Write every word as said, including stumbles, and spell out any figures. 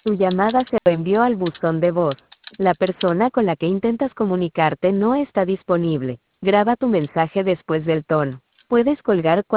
Tu llamada se envió al buzón de voz. La persona con la que intentas comunicarte no está disponible. Graba tu mensaje después del tono. Puedes colgar cuando